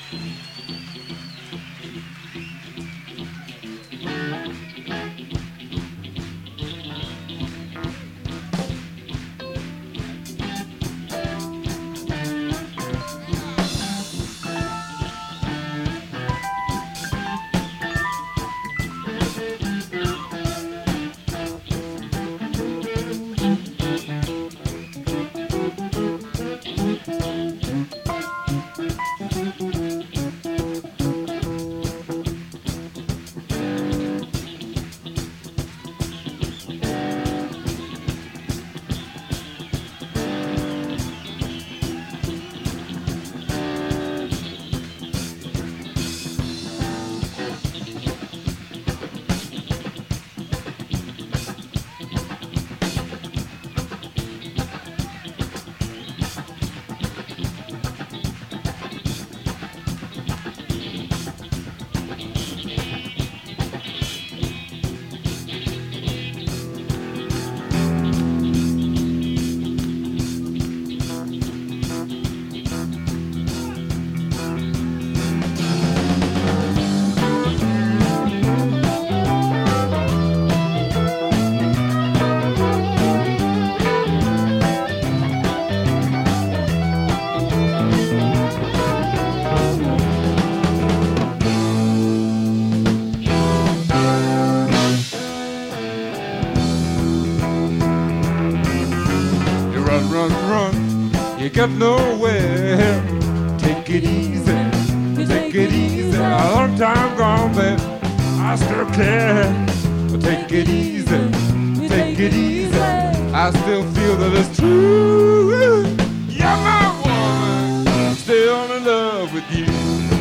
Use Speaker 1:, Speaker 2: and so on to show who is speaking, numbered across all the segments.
Speaker 1: You got nowhere. Take it easy, take it easy. A long time gone, but I still care. Take it easy, take it easy. I still feel that it's true. You're my woman, still in love with you.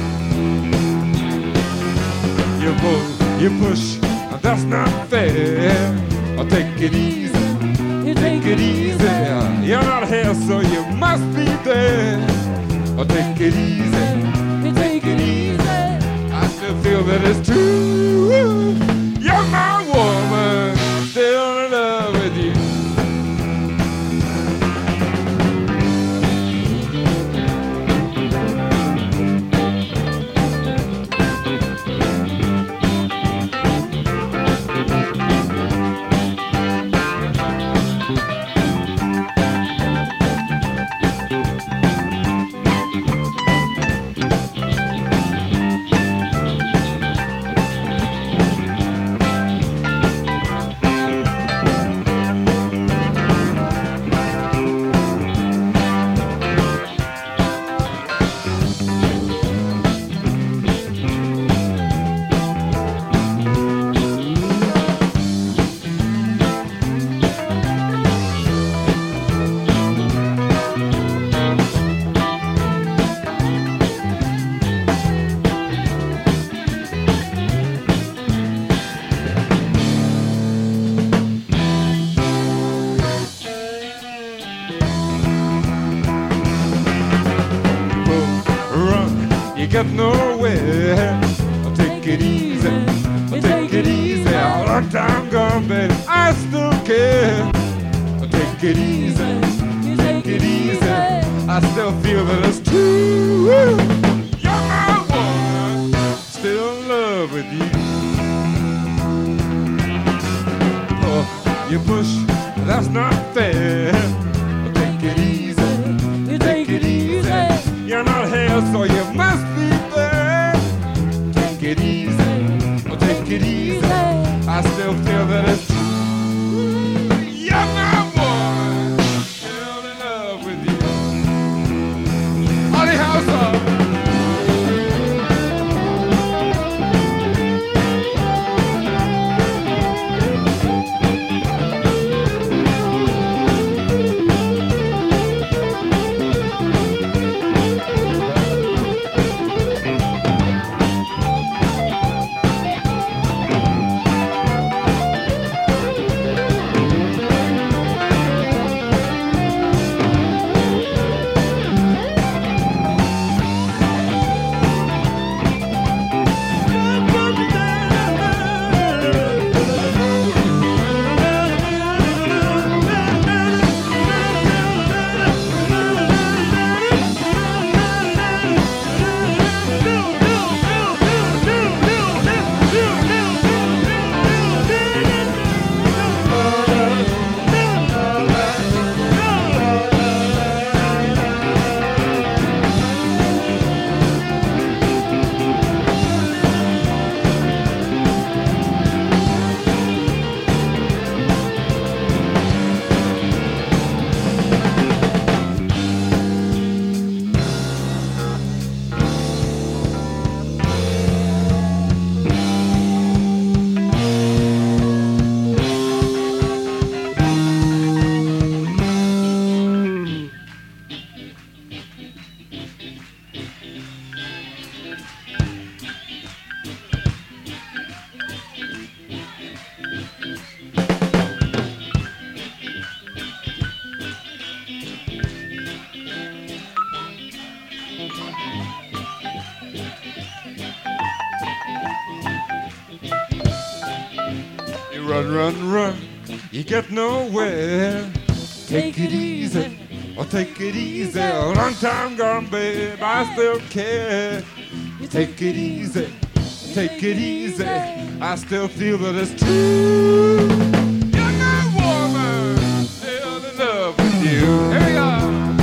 Speaker 1: You pull, you push, that's not fair. Take it easy. Take it easy, you're not here, so you must be there. Take it easy, take it easy. I still feel that it's true. You're my woman, still in love with you. Get nowhere. Take it easy, take it easy. A long time gone, baby, I still care. Take it easy, take it easy. I still feel that it's true. You're my woman, still in love with you. Oh, you push, that's not fair. Take it easy, take it easy. You're not here, so you must be there. Take it easy, oh, take it easy. I still feel that it's true. You're my woman, still in love with you. Holly House. run, run, run, you get nowhere. Take it easy, or take it easy. A long time gone, babe, I still care. Take it easy, take it easy. I still feel that it's true. You're my woman, still in love with you. Here we go.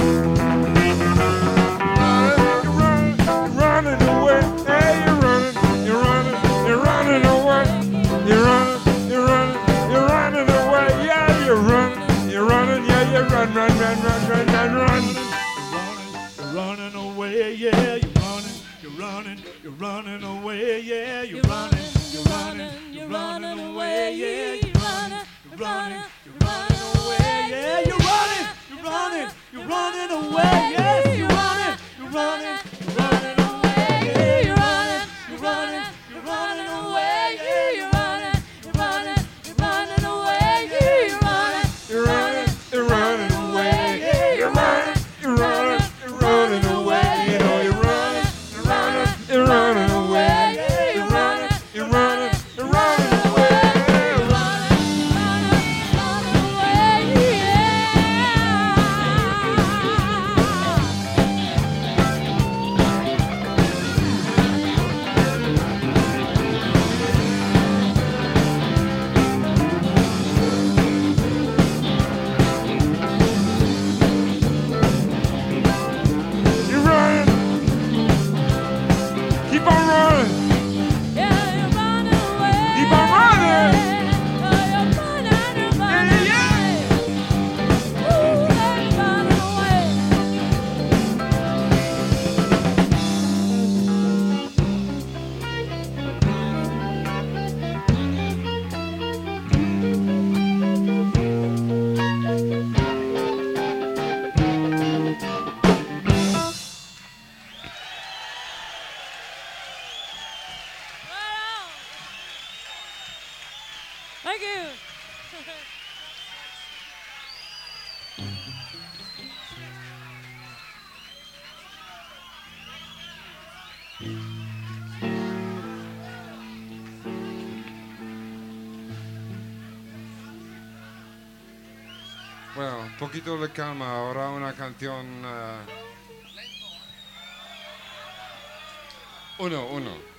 Speaker 1: Running away, hey, you're running away. You're running away, yeah, you're running, yeah, you run.
Speaker 2: You're running away, yeah, you're running away, yeah, you're running away, yeah, you're running away, yeah, you're running away, yeah, you're running away, yeah, you're running away, yeah, you're running away, yeah, you're running away, yeah, you're
Speaker 1: running away, you know you're running away, you're running away,
Speaker 3: Thank you.
Speaker 1: Bueno, un poquito de calma, ahora una canción... Uno.